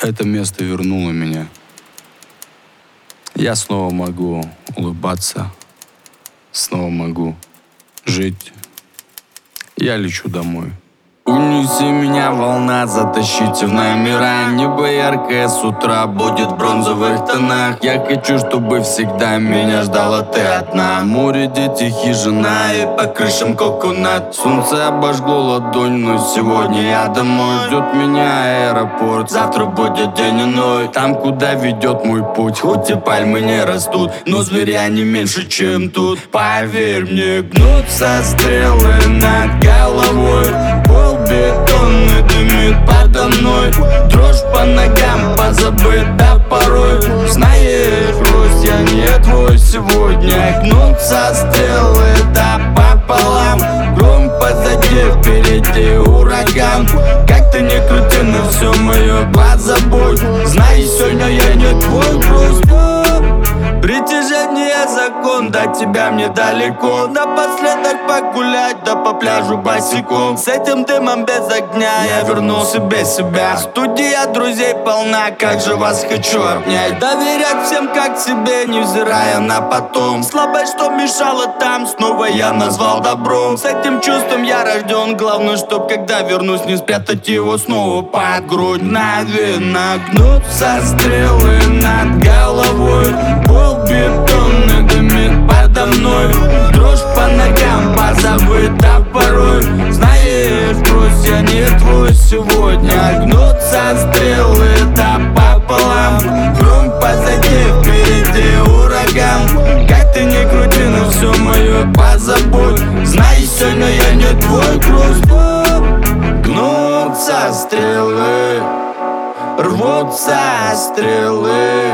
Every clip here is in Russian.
Это место вернуло меня. Я снова могу улыбаться, снова могу жить. Я лечу домой. Унеси меня, волна, затащите в номера. Небо яркое с утра будет в бронзовых тонах. Я хочу, чтобы всегда меня ждала ты одна. Море, дети, хижина и по крышам коконат. Солнце обожгло ладонь, но сегодня я домой. Ждет меня аэропорт, завтра будет день иной. Там, куда ведет мой путь, хоть и пальмы не растут, но зверя не меньше, чем тут. Поверь мне, гнутся стрелы над головой. Бетонный дымит подо мной. Дрожь по ногам, позабыта порой. Знаешь, грусть, я не твой сегодня. Гнутся стрелы, да пополам. Гром позади, впереди ураган. Как ты не крути, но все мое позабудь. Знай, сегодня я не твой грусть. Притяжение закон, до тебя мне далеко. Напоследок погулять, да по пляжу босиком. С этим дымом без огня я вернул себе себя. Студия друзей полна, как же вас хочу обнять. Доверять всем как себе, невзирая на потом. Слабость, что мешала там, снова я назвал добром. С этим чувством я рожден, главное, чтоб когда вернусь, не спрятать его снова под грудь. Наверно, гнутся стрелы над головой. Бетонный дымит подо мной. Дрожь по ногам, позабыта порой. Знаешь, грусть, я не твой сегодня. Гнутся стрелы, да пополам. Гром позади, впереди ураган. Как ты не крути, но все мое позабудь. Знай, сегодня я не твой грусть. Гнутся стрелы, рвутся стрелы.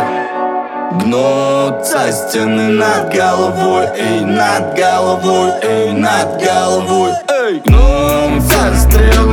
Гнутся стены над головой, эй, над головой, эй, над головой, эй. Гнутся стрелы.